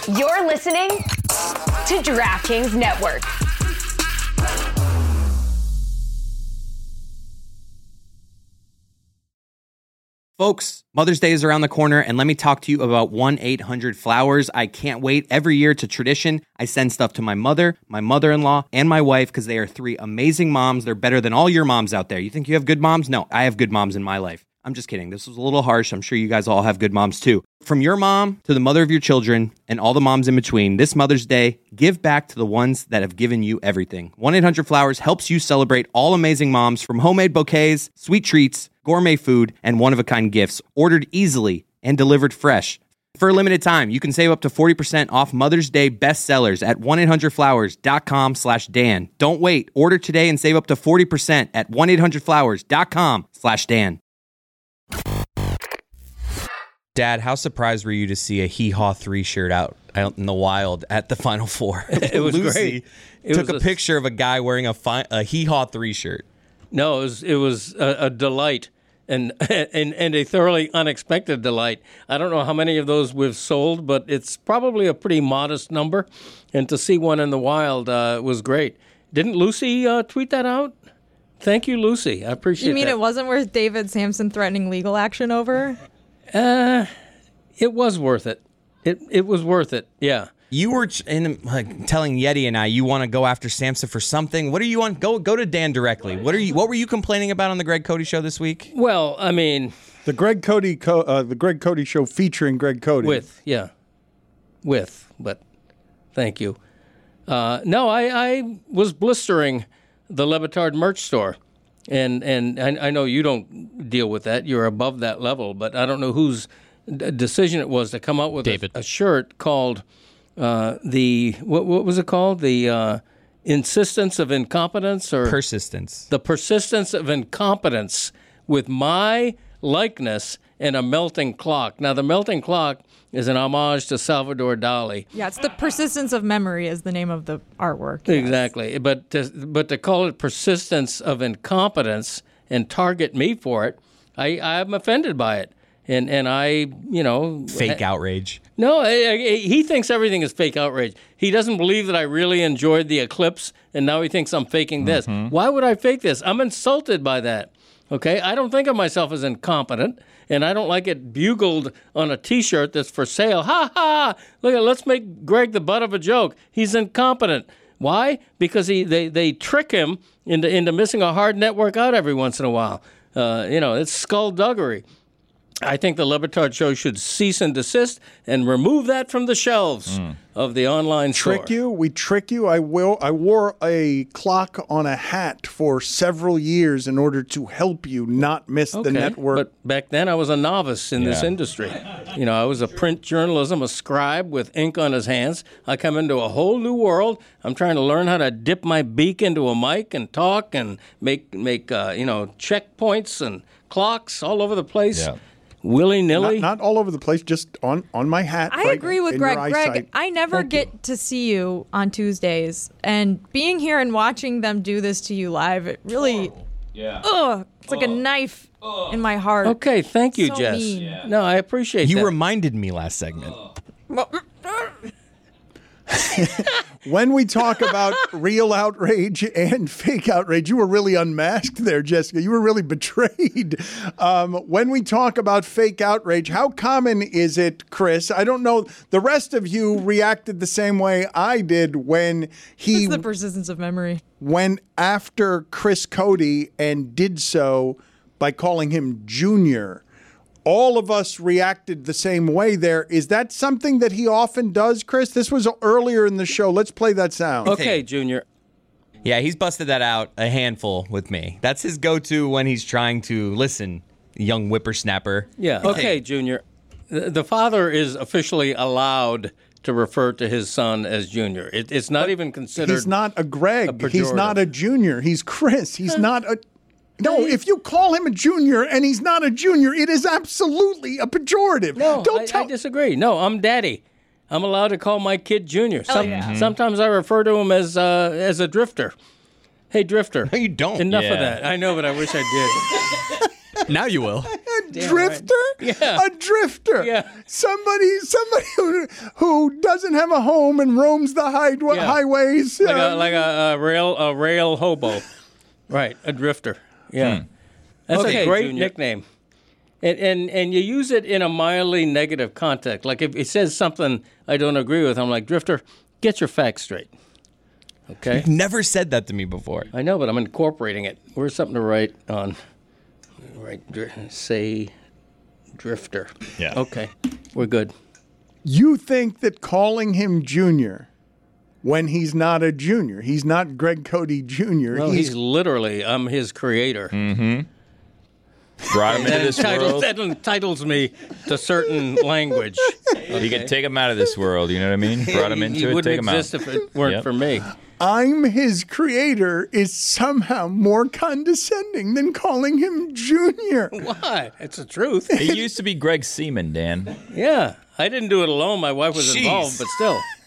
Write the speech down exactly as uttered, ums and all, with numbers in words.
You're listening to DraftKings Network. Folks, Mother's Day is around the corner, and let me talk to you about one eight hundred flowers. I can't wait. Every year, it's a tradition. I send stuff to my mother, my mother-in-law, and my wife because they are three amazing moms. They're better than all your moms out there. You think you have good moms? No, I have good moms in my life. I'm just kidding. This was a little harsh. I'm sure you guys all have good moms too. From your mom to the mother of your children and all the moms in between, this Mother's Day, give back to the ones that have given you everything. one eight hundred flowers helps you celebrate all amazing moms, from homemade bouquets, sweet treats, gourmet food, and one-of-a-kind gifts, ordered easily and delivered fresh. For a limited time, you can save up to forty percent off Mother's Day bestsellers at one eight hundred flowers dot com slash Dan. Don't wait. Order today and save up to forty percent at one eight hundred flowers dot com slash Dan. Dad, how surprised were you to see a Hee Haw three shirt out, out in the wild at the Final Four? It was Lucy great. It took was a, a picture of a guy wearing a, fi- a Hee Haw three shirt. No, it was, it was a, a delight and, and and a thoroughly unexpected delight. I don't know how many of those we've sold, but it's probably a pretty modest number. And to see one in the wild uh, was great. Didn't Lucy uh, tweet that out? Thank you, Lucy. I appreciate it. You mean that. it wasn't worth David Sampson threatening legal action over? Uh, it was worth it. It it was worth it. Yeah. You were in, like, telling Yeti and I you want to go after Samson for something. What are you on? Go go to Dan directly. What are you? What were you complaining about on the Greg Cody Show this week? Well, I mean, the Greg Cody Co- uh, the Greg Cody Show featuring Greg Cody. With yeah, with but thank you. Uh, no, I, I was blistering the Le Batard merch store. And and I, I know you don't deal with that. You're above that level. But I don't know whose d- decision it was to come out with a, a shirt called uh, the, what what was it called? The uh, insistence of incompetence or? Persistence. The persistence of incompetence with my likeness and a melting clock. Now, the melting clock is an homage to Salvador Dali. Yeah, it's the persistence of memory is the name of the artwork. Yes. Exactly. But to, but to call it persistence of incompetence and target me for it, I, I'm offended by it. And and I, you know... Fake outrage. No, I, I, he thinks everything is fake outrage. He doesn't believe that I really enjoyed the eclipse, and now he thinks I'm faking this. Mm-hmm. Why would I fake this? I'm insulted by that. Okay? I don't think of myself as incompetent. And I don't like it bugled on a T-shirt that's for sale. Ha ha! Look at, let's make Greg the butt of a joke. He's incompetent. Why? Because he they, they trick him into into missing a hard net workout every once in a while. Uh, you know, it's skullduggery. I think the Le Batard Show should cease and desist and remove that from the shelves mm. of the online store. Trick you? We trick you? I will. I wore a clock on a hat for several years in order to help you not miss okay, the network. But back then I was a novice in yeah. this industry. You know, I was a print journalism, a scribe with ink on his hands. I come into a whole new world. I'm trying to learn how to dip my beak into a mic and talk and make, make uh, you know, checkpoints and clocks all over the place. Yeah. Willy-nilly? Not, not all over the place, just on, on my hat. I right agree with Greg. Greg, I never Thank get you. to see you on Tuesdays. And being here and watching them do this to you live, it really, oh, yeah. ugh, it's like oh. a knife oh. in my heart. Okay, thank you, so Jess. Yeah. No, I appreciate you that. You reminded me last segment. Oh. When we talk about real outrage and fake outrage, you were really unmasked there, Jessica. You were really betrayed. Um, when we talk about fake outrage, how common is it, Chris? I don't know. The rest of you reacted the same way I did when he... It's the persistence of memory. Went after Chris Cody and did so by calling him Junior. All of us reacted the same way there. Is that something that he often does, Chris? This was earlier in the show. Let's play that sound. Okay, Junior. Yeah, he's busted that out a handful with me. That's his go-to when he's trying to listen, young whippersnapper. Yeah, okay, Junior. The father is officially allowed to refer to his son as Junior. It, it's not but even considered He's not a Greg. A he's not a Junior. He's Chris. He's not a... No, if you call him a junior and he's not a junior, it is absolutely a pejorative. No, Don't I, tell- I disagree. No, I'm daddy. I'm allowed to call my kid Junior. Some, yeah. mm-hmm. Sometimes I refer to him as uh, as a drifter. Hey, drifter. No, you don't. Enough yeah. of that. I know, but I wish I did. Now you will. A Damn drifter? right. Yeah. A drifter. Yeah. Somebody somebody who, who doesn't have a home and roams the high, Yeah. highways. Like uh, a like a, a rail a rail hobo. Right, a drifter. Yeah. Hmm. That's Okay, a great Junior. nickname. And, and and you use it in a mildly negative context. Like if it says something I don't agree with, I'm like, Drifter, get your facts straight. Okay? You've never said that to me before. I know, but I'm incorporating it. Where's something to write on? Right, dri- say Drifter. Yeah. Okay, we're good. You think that calling him Junior when he's not a junior, he's not Greg Cody Junior Well, he's, literally, I'm his creator. Mm. Brought him into That this entitles, world. that entitles me to certain language. You could take him out of this world. You know what I mean? Brought him He- into he it. wouldn't Take him out. exist if it weren't Yep. for me. I'm his creator is somehow more condescending than calling him Junior. Why? It's the truth. He used to be Greg Seaman, Dan. Yeah, I didn't do it alone. My wife was Jeez. involved, but still.